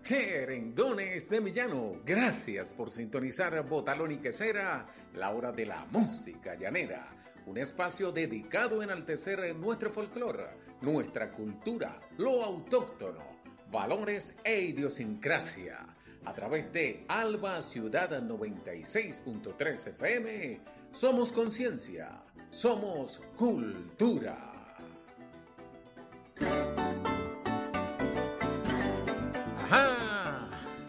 Querendones de Millano, gracias por sintonizar Botalón y Quesera, la hora de la música llanera, un espacio dedicado a enaltecer nuestro folclore, nuestra cultura, lo autóctono, valores e idiosincrasia. A través de Alba Ciudad 96.3 FM, somos conciencia, somos cultura. ¡Ajá!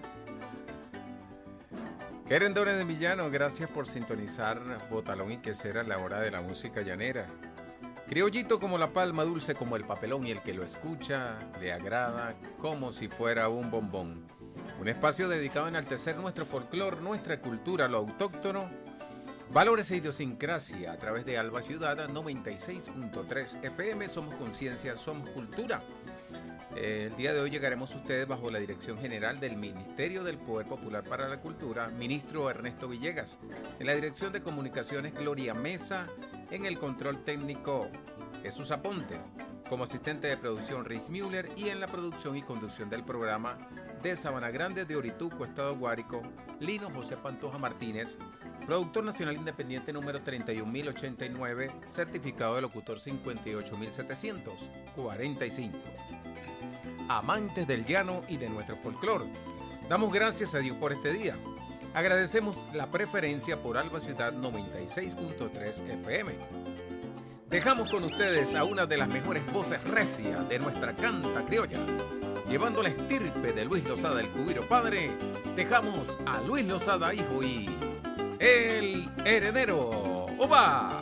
Querendones de Millano, gracias por sintonizar Botalón y Quesera, la hora de la música llanera. Criollito como la palma, dulce como el papelón, y el que lo escucha le agrada como si fuera un bombón. Un espacio dedicado a enaltecer nuestro folclore, nuestra cultura, lo autóctono, valores e idiosincrasia. A través de Alba Ciudad 96.3 FM, somos conciencia, somos cultura. El día de hoy llegaremos a ustedes bajo la dirección general del Ministerio del Poder Popular para la Cultura, ministro Ernesto Villegas. En la dirección de comunicaciones, Gloria Mesa. En el control técnico, Jesús Aponte. Como asistente de producción, Riz Müller. Y en la producción y conducción del programa, de Sabana Grande de Orituco, Estado Guárico, Lino José Pantoja Martínez, productor nacional independiente número 31.089, certificado de locutor 58.745. Amantes del llano y de nuestro folclore, damos gracias a Dios por este día. Agradecemos la preferencia por Alba Ciudad 96.3 FM. Dejamos con ustedes a una de las mejores voces recias de nuestra canta criolla. Llevando la estirpe de Luis Lozada, el Cubiro padre, dejamos a Luis Lozada hijo y el heredero. ¡Oba!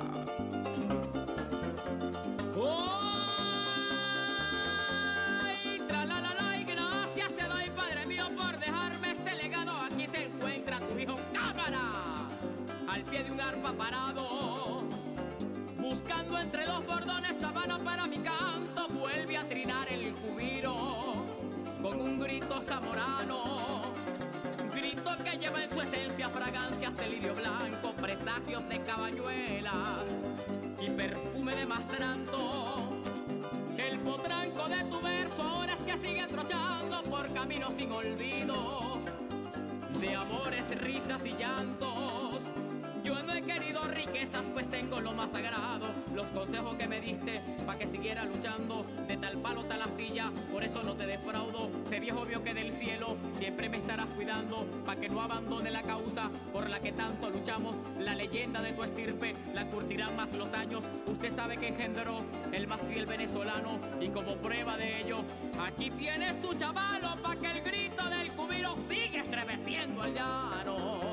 Pie de un arpa parado, buscando entre los bordones sabana para mi canto, vuelve a trinar el jubilo con un grito zamorano, grito que lleva en su esencia fragancias de lirio blanco, presagios de cabañuelas y perfume de mastranto. El potranco de tu verso ahora es que sigue trochando por caminos sin olvidos, de amores, risas y llantos. Yo no he querido riquezas, pues tengo lo más sagrado. Los consejos que me diste, pa' que siguiera luchando. De tal palo, tal astilla, por eso no te defraudo. Sé viejo vio que del cielo siempre me estarás cuidando, pa' que no abandone la causa por la que tanto luchamos. La leyenda de tu estirpe la curtirán más los años. Usted sabe que engendró el más fiel venezolano, y como prueba de ello, aquí tienes tu chavalo, pa' que el grito del cubiro siga estremeciendo al llano.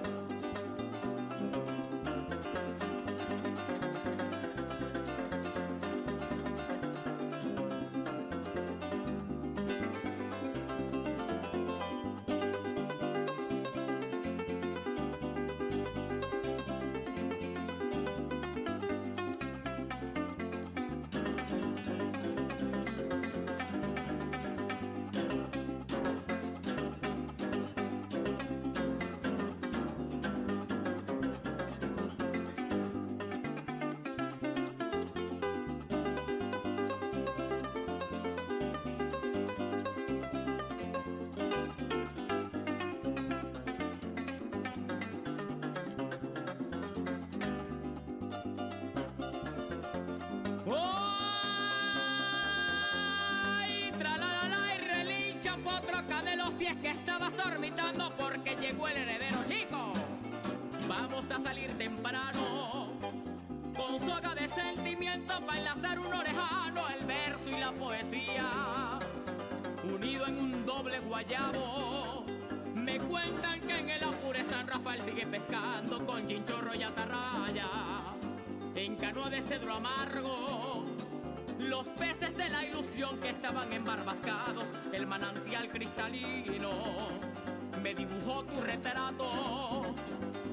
Que estabas dormitando porque llegó el heredero chico. Vamos a salir temprano con soga de sentimiento para enlazar un orejano, el verso y la poesía unido en un doble guayabo. Me cuentan que en el Apure San Rafael sigue pescando con chinchorro y atarraya, en canoa de cedro amargo. Los peces de la ilusión que estaban embarbascados, el manantial cristalino me dibujó tu retrato.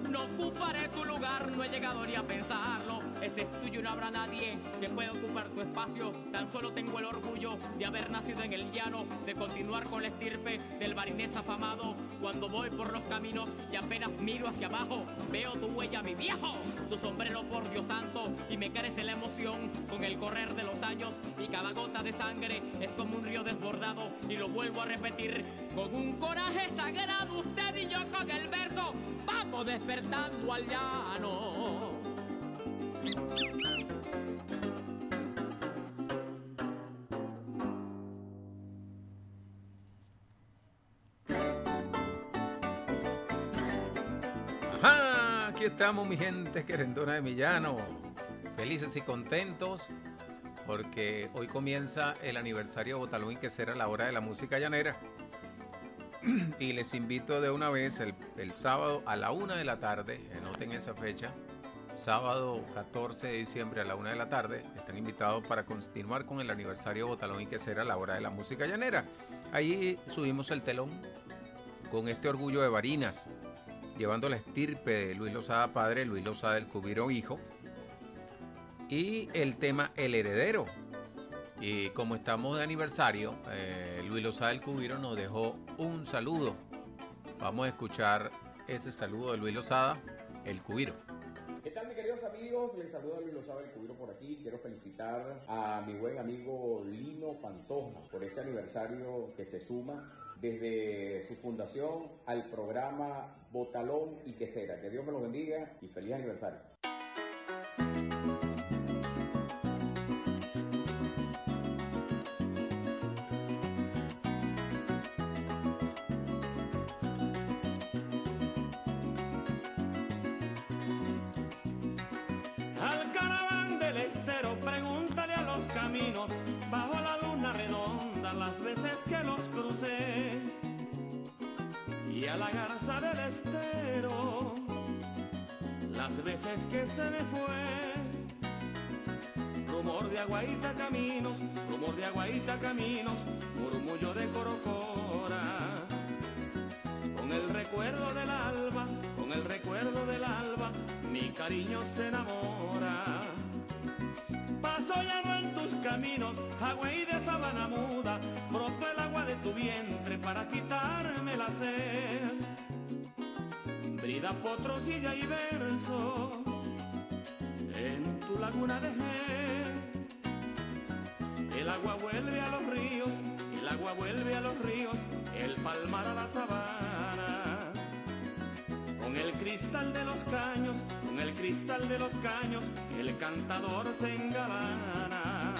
No ocuparé tu lugar, no he llegado ni a pensarlo. Ese es tuyo y no habrá nadie que pueda ocupar tu espacio. Tan solo tengo el orgullo de haber nacido en el llano, de continuar con la estirpe del barinés afamado. Cuando voy por los caminos y apenas miro hacia abajo, veo tu huella, mi viejo, tu sombrero, por Dios santo, y me crece la emoción con el correr de los años. Y cada gota de sangre es como un río desbordado, y lo vuelvo a repetir con un coraje sagrado. Usted y yo con el verso vamos despertando al llano. Ajá, aquí estamos, mi gente querendona de mi llano, felices y contentos porque hoy comienza el aniversario de Botalón y Quesera, la hora de la música llanera. Y les invito de una vez el sábado a la 1 de la tarde, anoten esa fecha, sábado 14 de diciembre a la 1 de la tarde, están invitados para continuar con el aniversario de Botalón y Quesera, la hora de la música llanera. Ahí subimos el telón con este orgullo de Barinas, llevando la estirpe de Luis Lozada padre, Luis Lozada del Cubiro hijo, y el tema El Heredero. Y como estamos de aniversario, Luis Lozada del Cubiro nos dejó un saludo. Vamos a escuchar ese saludo de Luis Lozada, el Cubiro. ¿Qué tal, mis queridos amigos? Les saluda Luis Lozada del Cubiro por aquí. Quiero felicitar a mi buen amigo Lino Pantoja por ese aniversario que se suma desde su fundación al programa Botalón y Quesera. Que Dios me lo bendiga y feliz aniversario. Al caraván del estero, pregúntale a los caminos, bajo la luna redonda, las veces que los crucé. Y a la garza del estero, las veces que se me fue. Rumor de aguaita caminos, rumor de aguaita caminos, murmullo de corocora. Con el recuerdo del alba, con el recuerdo del alba, mi cariño se enamora. Paso llano en tus caminos, agüey de sabana muda, broto el agua de tu vientre para quitarme la sed. Brida, potrosilla y verso, en tu laguna dejé. El agua vuelve a los ríos, el agua vuelve a los ríos, el palmar a la sabana. Con el cristal de los caños, con el cristal de los caños, el cantador se engalana.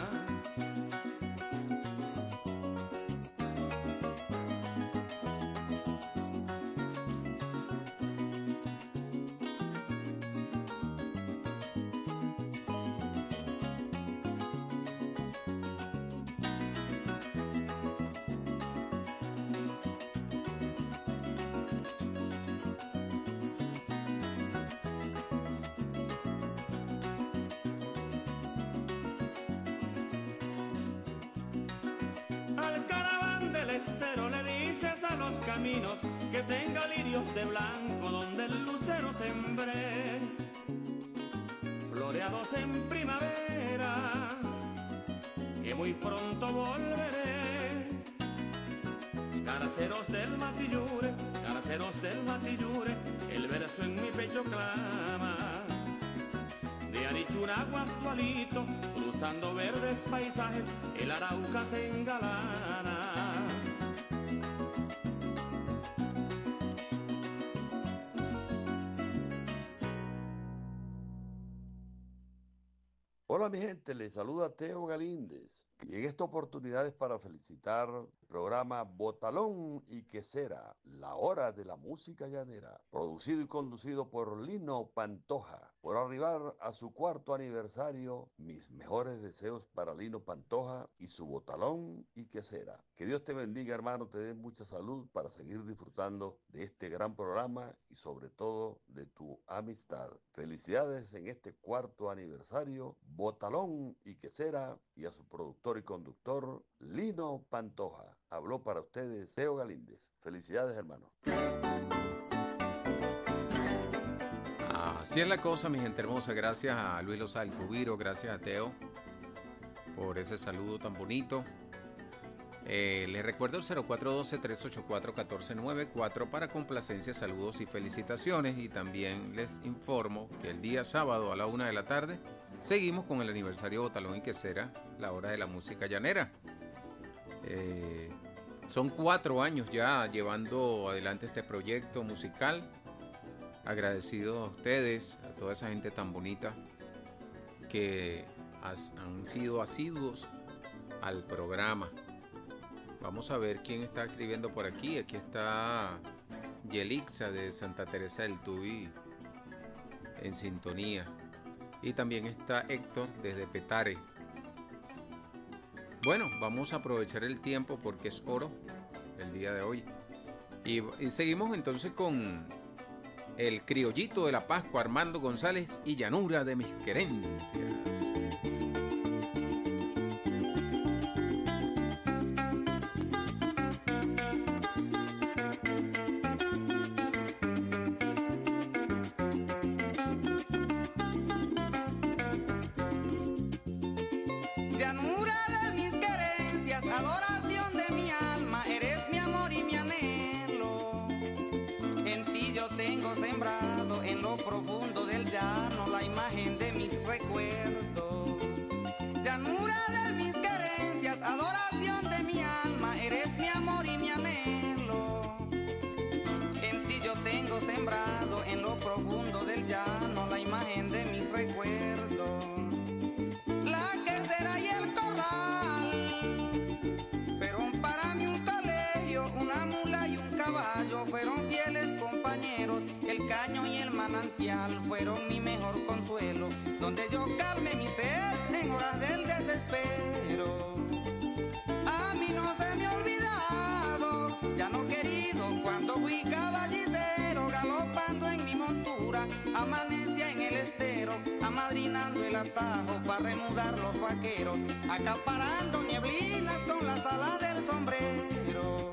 Al caraván del estero le dices a los caminos que tenga lirios de blanco donde el lucero sembré, floreados en primavera, que muy pronto volveré. Caraceros del Matillure, caraceros del Matillure, el verso en mi pecho clama. De Arichuragua hasta Alito, cruzando verdes paisajes, el Arauca se engalana. Hola mi gente, les saluda Teo Galíndez y en esta oportunidad es para felicitar el programa Botalón y Quesera, la hora de la música llanera, producido y conducido por Lino Pantoja. Por arribar a su 4º aniversario, mis mejores deseos para Lino Pantoja y su Botalón y Quesera. Que Dios te bendiga, hermano, te dé mucha salud para seguir disfrutando de este gran programa y sobre todo de tu amistad. Felicidades en este 4º aniversario, Botalón y Quesera, y a su productor y conductor, Lino Pantoja. Habló para ustedes Teo Galíndez. Felicidades, hermano. Así es la cosa, mi gente hermosa. Gracias a Luis Lozada del Cubiro, gracias a Teo por ese saludo tan bonito. Les recuerdo el 0412-384-1494 para complacencias, saludos y felicitaciones. Y también les informo que el día sábado a la 1 de la tarde seguimos con el aniversario Botalón y Quesera, la hora de la música llanera. Son 4 años ya llevando adelante este proyecto musical. Agradecido a ustedes, a toda esa gente tan bonita que han sido asiduos al programa. Vamos a ver quién está escribiendo por aquí. Aquí está Yelixa de Santa Teresa del Tuy en sintonía. Y también está Héctor desde Petare. Bueno, vamos a aprovechar el tiempo porque es oro el día de hoy. Y seguimos entonces con el criollito de la Pascua, Armando González y Llanura de mis querencias. Fueron mi mejor consuelo, donde yo calmé mi sed en horas del desespero. A mí no se me ha olvidado, ya no querido, cuando fui caballicero, galopando en mi montura, amanecía en el estero, amadrinando el atajo para remudar los vaqueros, acaparando nieblinas con las alas del sombrero.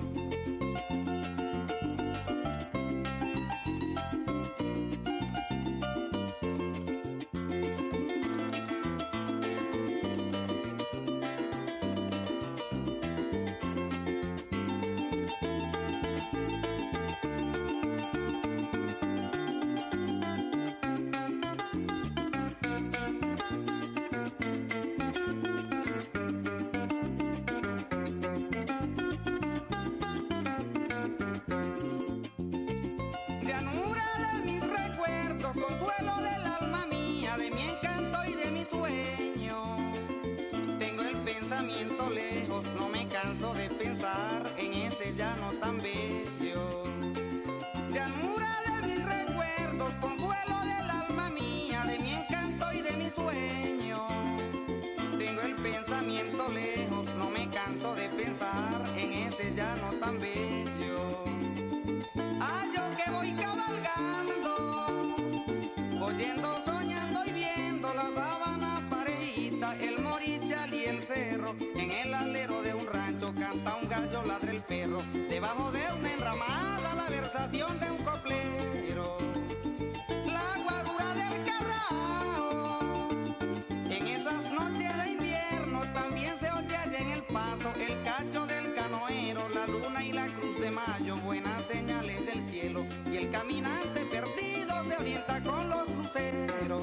Lejos, no me canso de pensar en ese llano tan bello. Llanura de mis recuerdos, consuelo del alma mía, de mi encanto y de mi sueño. Tengo el pensamiento lejos, no me canso de pensar en ese llano tan bello. Ah, yo que voy cabalgando, oyendo, soñando y viendo la sabana parejita, el morichal y el cerro. En el alero de un rancho canta un gallo, ladra el perro. Debajo de una enramada la versación de un coplero. La guarura del carrao. En esas noches de invierno también se oye allá en el paso el cacho del canoero, la luna y la cruz de mayo, buenas señales del cielo. Y el caminante perdido se orienta con los luceros.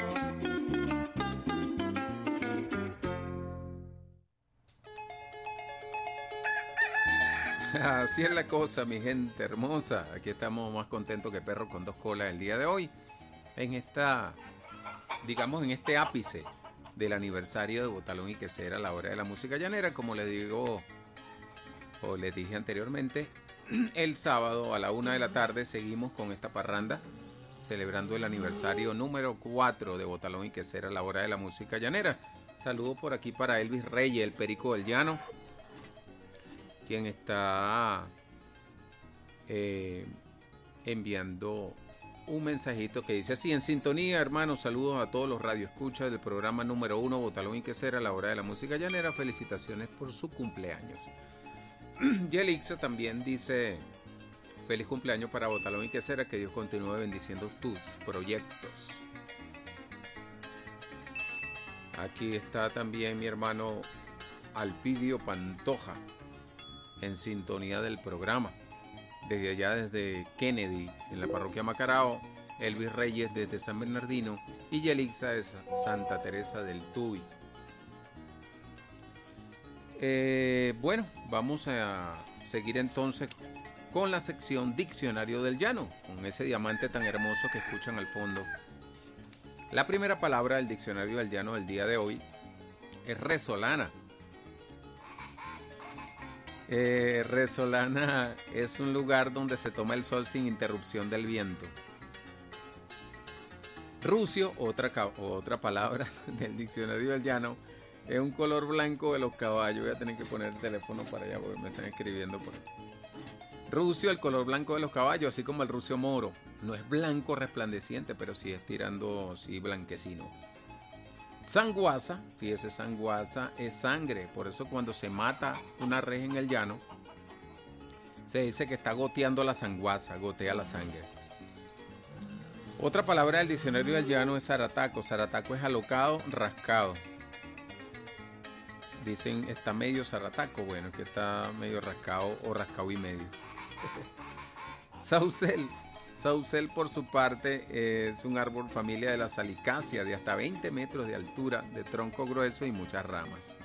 Así es la cosa, mi gente hermosa. Aquí estamos más contentos que perros con dos colas el día de hoy. En esta, digamos, en este ápice del aniversario de Botalón y Quesera, la hora de la música llanera. Como les digo, o les dije anteriormente, el sábado a la 1 de la tarde seguimos con esta parranda, celebrando el aniversario número 4 de Botalón y Quesera, la hora de la música llanera. Saludo por aquí para Elvis Reyes, el Perico del Llano, quien está enviando un mensajito que dice así: en sintonía, hermanos, saludos a todos los radioescuchas del programa número 1 Botalón y Quesera, la hora de la música llanera, felicitaciones por su cumpleaños. Yelixa también dice: feliz cumpleaños para Botalón y Quesera, que Dios continúe bendiciendo tus proyectos. Aquí está también mi hermano Alpidio Pantoja en sintonía del programa. Desde allá, desde Kennedy, en la parroquia Macarao, Elvis Reyes desde San Bernardino y Yelixa de Santa Teresa del Tuy. Bueno, vamos a seguir entonces con la sección Diccionario del Llano, con ese diamante tan hermoso que escuchan al fondo. La primera palabra del Diccionario del Llano del día de hoy es resolana. Resolana es un lugar donde se toma el sol sin interrupción del viento. Rucio, otra palabra del Diccionario del Llano, es un color blanco de los caballos. Voy a tener que poner el teléfono para allá porque me están escribiendo por ahí. Rucio, el color blanco de los caballos, así como el rucio moro. No es blanco resplandeciente, pero sí es tirando, sí, blanquecino. Sanguaza, fíjese, sanguaza es sangre. Por eso cuando se mata una res en el llano, se dice que está goteando la sanguaza, gotea la sangre. Otra palabra del Diccionario del Llano es zarataco. Zarataco es alocado, rascado. Dicen está medio zarataco, bueno, que está medio rascado o rascado y medio. Saucel. Saucel, por su parte, es un árbol familia de la salicácea de hasta 20 metros de altura, de tronco grueso y muchas ramas.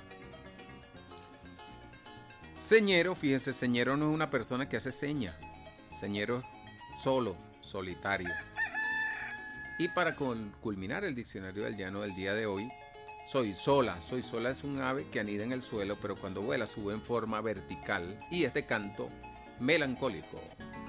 Señero, fíjese, señero no es una persona que hace seña. Señero es solo, solitario. Y para culminar el Diccionario del Llano del día de hoy, soy sola es un ave que anida en el suelo, pero cuando vuela sube en forma vertical y es de canto melancólico.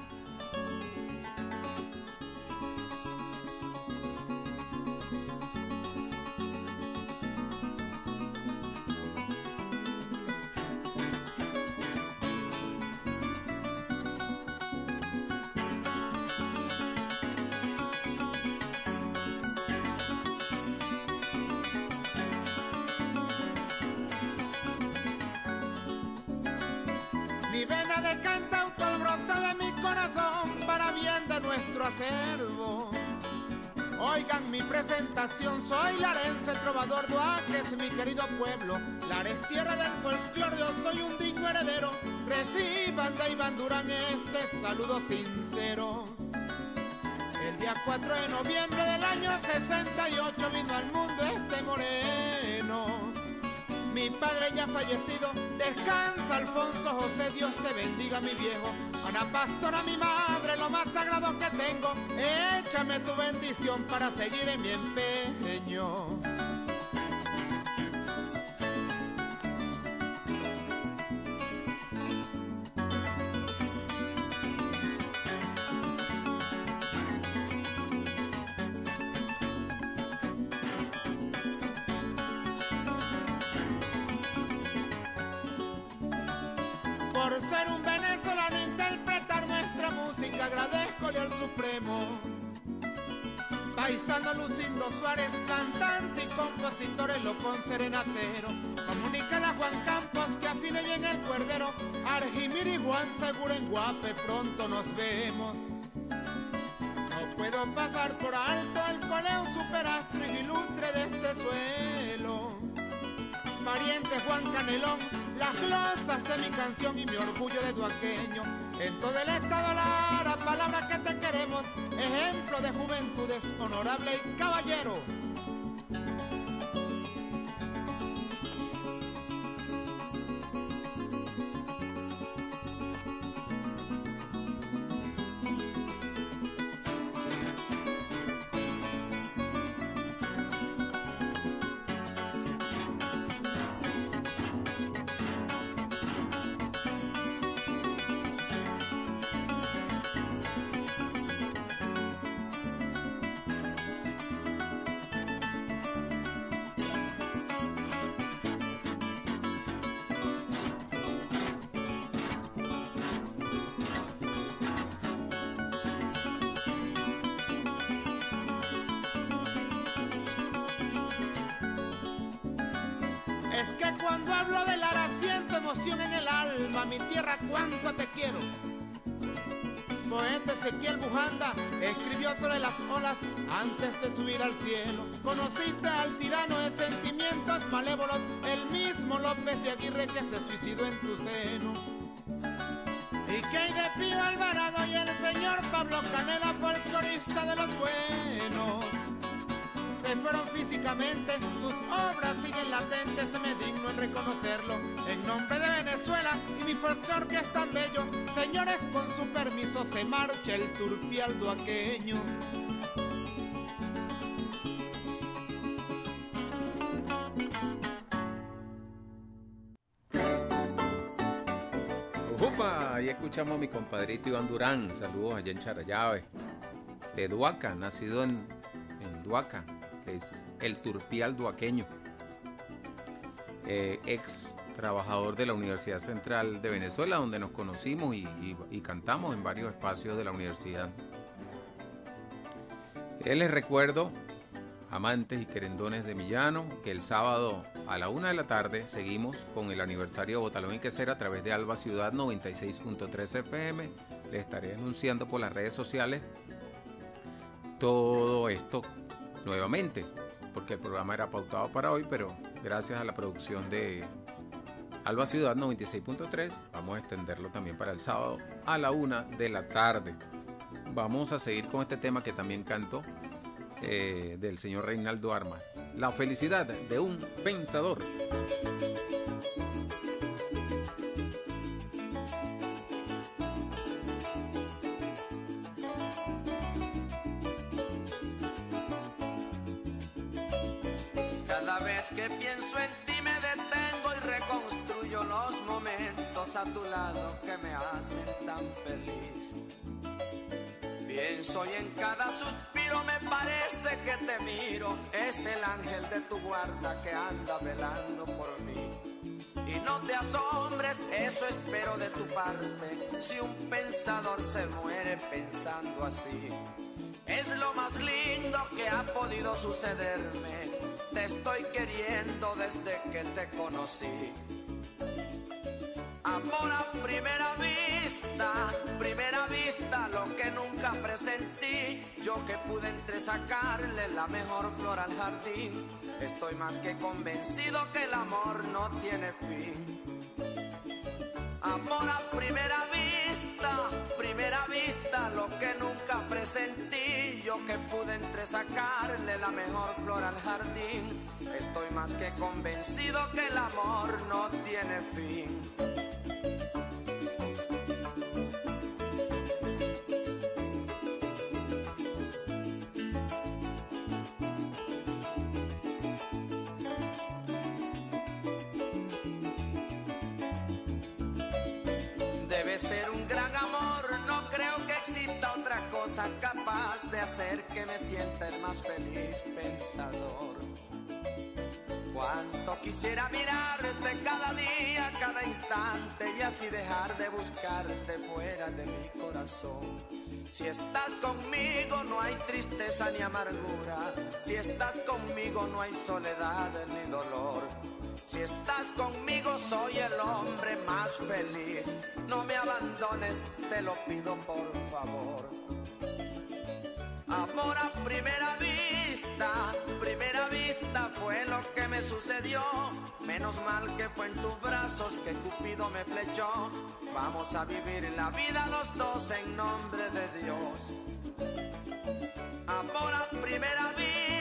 Mi vena de cantautor brota de mi corazón para bien de nuestro acervo. Oigan mi presentación, soy larense, trovador de Oaques, mi querido pueblo. Lares, tierra del folclore, yo soy un digno heredero. Reciban de Iván Durán este saludo sincero. El día 4 de noviembre del año 68 vino al mundo este moreno. Mi padre ya fallecido, descansa Alfonso José, Dios te bendiga mi viejo. Ana Pastora, mi madre, lo más sagrado que tengo, échame tu bendición para seguir en mi empeño. Por ser un venezolano interpretar nuestra música, agradezcole al Supremo. Paisano Lucindo Suárez, cantante y compositor, el locón serenatero. Comunícale a Juan Campos que afine bien el cuerdero. Argimir y Juan seguro en Guape, pronto nos vemos. No puedo pasar por alto el coleo superastro y ilustre de este suelo. Pariente Juan Canelón, las glosas de mi canción y mi orgullo de duaqueño. En todo el estado Lara, palabras que te queremos, ejemplo de juventudes, honorable y caballero. Es que cuando hablo de Lara siento emoción en el alma, mi tierra cuánto te quiero. poeta Ezequiel Bujanda escribió sobre las olas antes de subir al cielo. Conociste al tirano de sentimientos malévolos, el mismo López de Aguirre que se suicidó en tu seno. Y que hay de Pío Alvarado y el señor Pablo Canela, folclorista de los buenos. Se fueron físicamente, sus obras siguen latentes, se me digno en reconocerlo. En nombre de Venezuela y mi folclor que es tan bello, señores, con su permiso se marcha el turpial duaqueño. Upa, ahí escuchamos a mi compadrito Iván Durán, saludos allá en Charallave, de Duaca, nacido en Duaca, es el turpial duaqueño, ex trabajador de la Universidad Central de Venezuela, donde nos conocimos y cantamos en varios espacios de la universidad. Les recuerdo, amantes y querendones de Millano, que el sábado a la 1 de la tarde seguimos con el aniversario de Botalón y Quesera a través de Alba Ciudad 96.3 FM. Les estaré anunciando por las redes sociales todo esto nuevamente, porque el programa era pautado para hoy, pero gracias a la producción de Alba Ciudad 96.3 vamos a extenderlo también para el sábado a la 1 de la tarde. Vamos a seguir con este tema que también canto del señor Reinaldo Armas, La felicidad de un pensador. Cada vez que pienso en ti me detengo y reconstruyo los momentos a tu lado que me hacen tan feliz. Pienso y en cada suspiro me parece que te miro, es el ángel de tu guarda que anda velando por mí. Y no te asombres, eso espero de tu parte, si un pensador se muere pensando así. Es lo más lindo que ha podido sucederme, te estoy queriendo desde que te conocí. Amor a primera vista, lo que nunca presentí, yo que pude entresacarle la mejor flor al jardín, estoy más que convencido que el amor no tiene fin. Amor a primera vista, lo que nunca presentí, yo que pude entresacarle la mejor flor al jardín, estoy más que convencido que el amor no tiene fin. Debe ser un gran amor, no creo que exista otra cosa capaz de hacer que me sienta el más feliz pensador. Cuánto quisiera mirarte cada día, cada instante y así dejar de buscarte fuera de mi corazón. Si estás conmigo no hay tristeza ni amargura, si estás conmigo no hay soledad ni dolor. Si estás conmigo soy el hombre más feliz, no me abandones, te lo pido por favor. Amor a primera vista fue lo que me sucedió, menos mal que fue en tus brazos que Cupido me flechó. Vamos a vivir la vida los dos en nombre de Dios. Amor a primera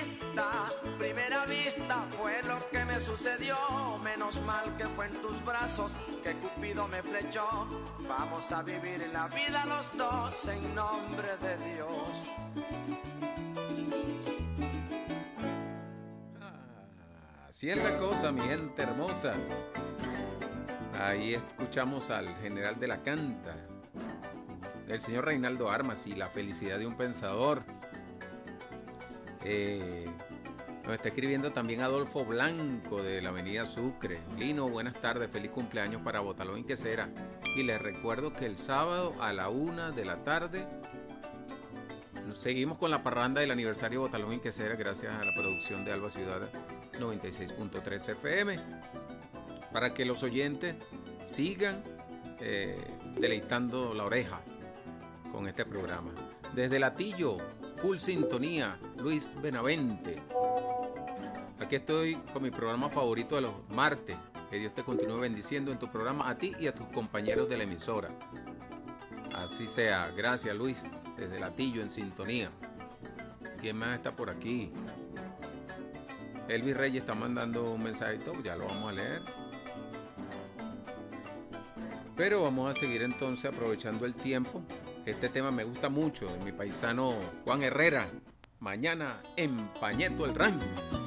vista fue lo que me sucedió, menos mal que fue en tus brazos que Cupido me flechó. Vamos a vivir la vida los dos en nombre de Dios. Así es la cosa, mi gente hermosa. Ahí escuchamos al general de la canta, el señor Reinaldo Armas, y La felicidad de un pensador. Nos está escribiendo también Adolfo Blanco de la avenida Sucre. Lino, buenas tardes, feliz cumpleaños para Botalón y Quesera. Y les recuerdo que el sábado a la 1 de la tarde seguimos con la parranda del aniversario de Botalón y Quesera, gracias a la producción de Alba Ciudad 96.3 FM, para que los oyentes sigan deleitando la oreja con este programa. Desde Latillo, full sintonía, Luis Benavente. Aquí estoy con mi programa favorito de los martes. Que Dios te continúe bendiciendo en tu programa, a ti y a tus compañeros de la emisora. Así sea. Gracias, Luis, desde Latillo en sintonía. ¿Quién más está por aquí? Elvis Reyes está mandando un mensajito, ya lo vamos a leer. Pero vamos a seguir entonces aprovechando el tiempo. Este tema me gusta mucho, de mi paisano Juan Herrera. Mañana en Pañeto el Rancho.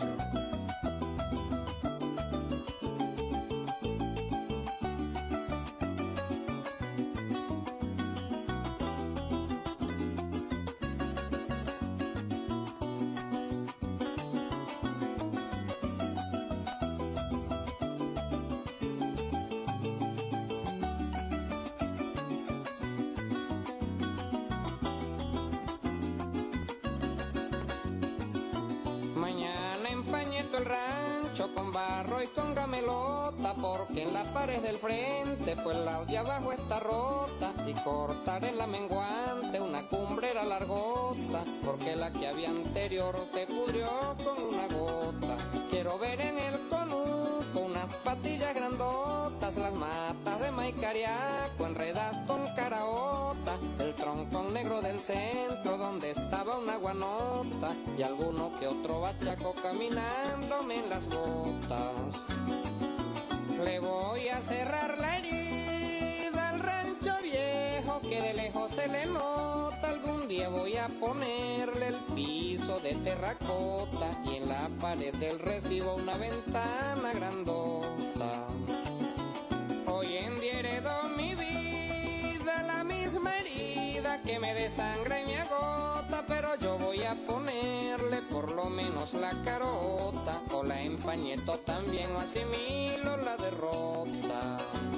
Mañana empañeto el rancho con barro y con gamelota, porque en la pared del frente pues la de abajo está rota, y cortar en la menguante una cumbrera largota, porque la que había anterior se pudrió con una gota. Quiero ver en el conuco unas patillas grandotas, las matas de maicariaco enredadas con caraota, el troncón negro del centro donde estaba una guanota, y alguno que otro bachaco caminándome en las botas. Le voy a cerrar la herida al rancho viejo que de lejos se le nota. Algún día voy a ponerle el piso de terracota y en la pared del recibo una ventana grandota. Hoy en día heredó mi vida la misma herida que me desangra y me agota, pero yo voy a ponerle por lo menos la carota, o la empañeto también o asimilo la derrota.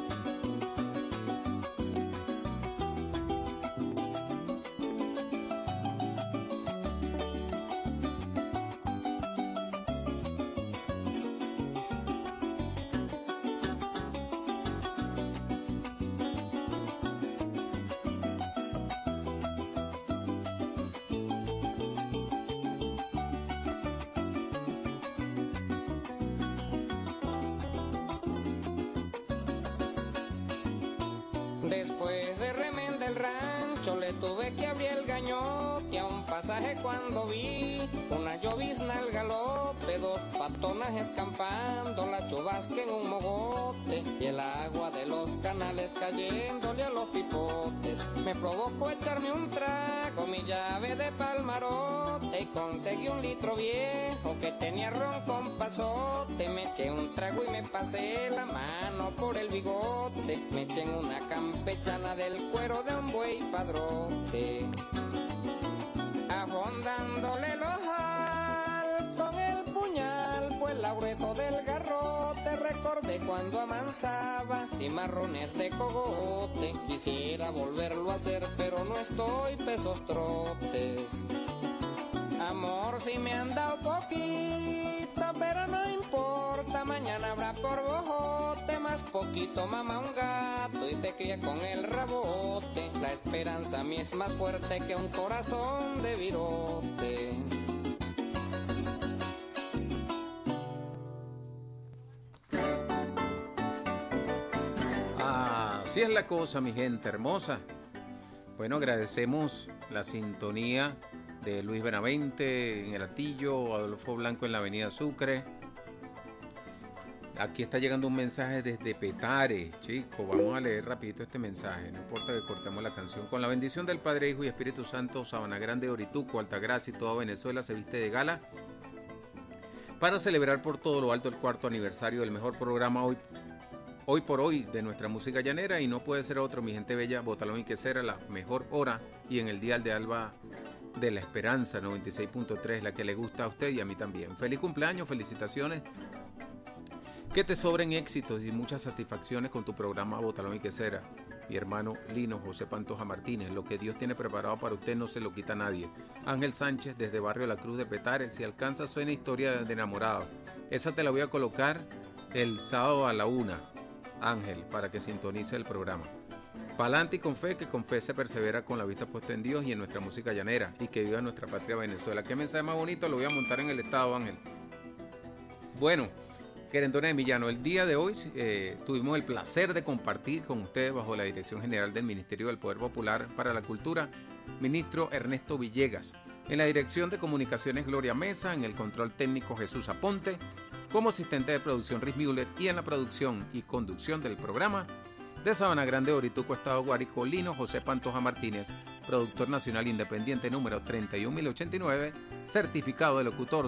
Después de remenda el rancho le tuve que abrir el gañote a un pasaje cuando vi una llovizna al galope, dos patonas escampando, la chubasca en un mogote y el agua de los canales cayéndole a los pipotes. Me provocó echarme un trago, mi llave de palmarote, y conseguí un litro viejo que tenía ron con pasote. Me eché un trago y me pasé la mano por el bigote, me eché en una campechana del cuero de un buey padrote. Afondándole el ojal con el puñal, pues la grueso del garrote, recordé cuando amansaba cimarrones de cogote. Quisiera volverlo a hacer, pero no estoy pesos trotes. Amor, si me han dado poquito, pero no importa, mañana habrá por bojote, más poquito mama un gato y se cría con el rabote. La esperanza a mí es más fuerte que un corazón de virote. Así es la cosa, mi gente hermosa. Bueno, agradecemos la sintonía de Luis Benavente en el Latillo, Adolfo Blanco en la avenida Sucre. Aquí está llegando un mensaje desde Petare, chicos. Vamos a leer rapidito este mensaje, no importa que cortemos la canción. Con la bendición del Padre, Hijo y Espíritu Santo, Sabana Grande, Orituco, Altagracia y toda Venezuela se viste de gala para celebrar por todo lo alto el 4º aniversario del mejor programa hoy por hoy de nuestra música llanera, y no puede ser otro, mi gente bella, Botalón y Quesera, la mejor hora, y en el dial de Alba de la Esperanza 96.3, la que le gusta a usted y a mí también. Feliz cumpleaños, felicitaciones, que te sobren éxitos y muchas satisfacciones con tu programa Botalón y Quesera. Mi hermano Lino José Pantoja Martínez, lo que Dios tiene preparado para usted no se lo quita a nadie. Ángel Sánchez desde Barrio La Cruz de Petare, si alcanza suena Historia de Enamorado. Esa te la voy a colocar el sábado a la 1, Ángel, para que sintonice el programa. Pa'lante y con fe se persevera con la vista puesta en Dios y en nuestra música llanera, y que viva nuestra patria Venezuela. ¿Qué mensaje más bonito? Lo voy a montar en el estado, Ángel. Bueno, querendones de Millano, el día de hoy tuvimos el placer de compartir con ustedes bajo la dirección general del Ministerio del Poder Popular para la Cultura, ministro Ernesto Villegas, en la dirección de comunicaciones Gloria Mesa, en el control técnico Jesús Aponte, como asistente de producción Riz Müller y en la producción y conducción del programa de Sabana Grande, Orituco, Estado Guárico, Lino José Pantoja Martínez, productor nacional independiente número 31089, certificado de locutor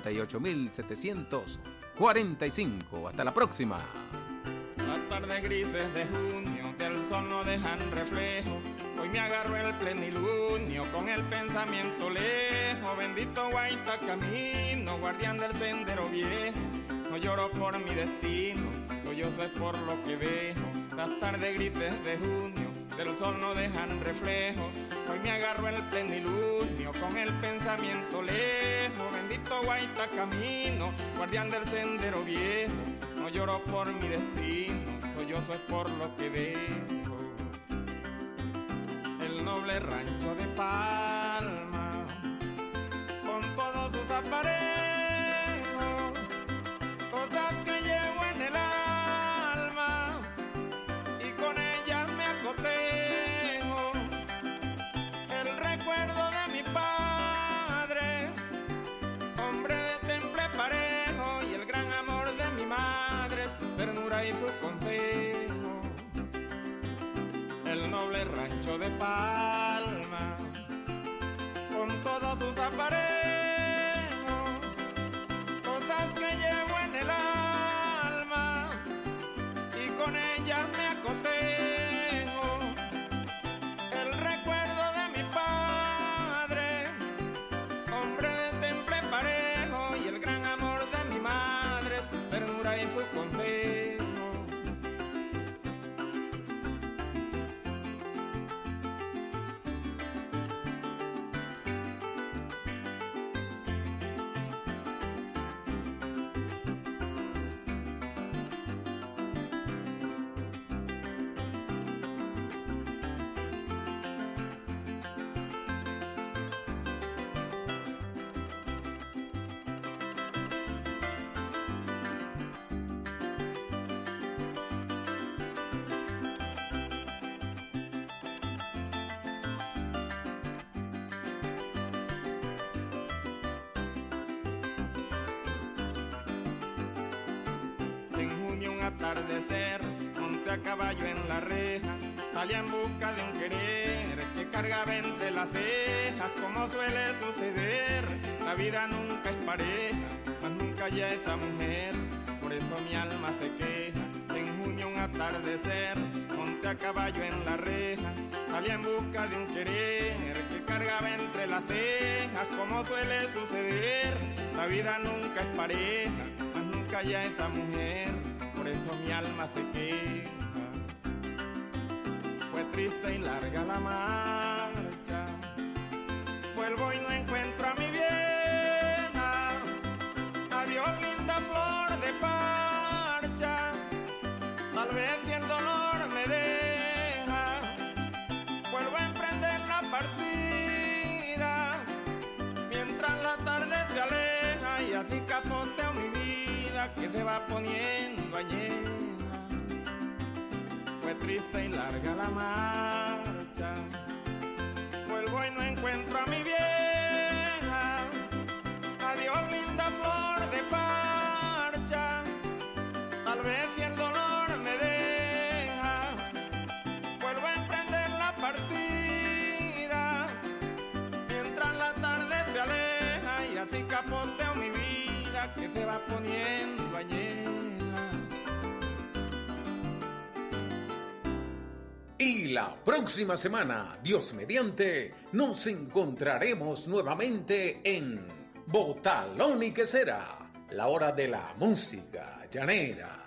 58745. Hasta la próxima. Las tardes grises de junio del sol no dejan reflejo. Hoy me agarro el plenilunio con el pensamiento lejos. Bendito Guaita camino, guardián del sendero viejo. No lloro por mi destino, sollozo es por lo que dejo. Las tardes grises de junio del sol no dejan reflejo. Hoy me agarro el plenilunio con el pensamiento lejos. Bendito Guaita camino, guardián del sendero viejo. No lloro por mi destino, sollozo es por lo que dejo. El noble rancho de Palma, con todos sus aparejos, cosas que llevo en el alma y con ellas me acotejo. El recuerdo de mi padre, hombre de temple parejo, y el gran amor de mi madre, su ternura y su consejo. El noble rancho de Palma, con todos sus aparejos, cosas que llevo en el alma y con ellas me acotejo. El recuerdo de mi padre, hombre de temple parejo, y el gran amor de mi madre, su ternura y su consejo. Atardecer, monté a caballo en la reja, salí en busca de un querer que cargaba entre las cejas. Como suele suceder, la vida nunca es pareja, mas nunca ya esta mujer, por eso mi alma se queja. En junio un atardecer, monté a caballo en la reja, salí en busca de un querer que cargaba entre las cejas. Como suele suceder, la vida nunca es pareja, mas nunca ya esta mujer, por eso mi alma se queja. Fue triste y larga la marcha, vuelvo y no encuentro a mi vieja. Adiós linda flor de parcha, tal vez si el dolor me deja, vuelvo a emprender la partida, mientras la tarde se aleja, y así capoteo mi vida que se va poniendo añeja. Fue triste y larga la marcha, vuelvo y no encuentro a mi vieja. Adiós linda flor de parcha, tal vez si el dolor me deja, vuelvo a emprender la partida, mientras la tarde se aleja, y así capoteo mi vida que se va poniendo añeja. Y la próxima semana, Dios mediante, nos encontraremos nuevamente en Botalón y Quesera, la hora de la música llanera.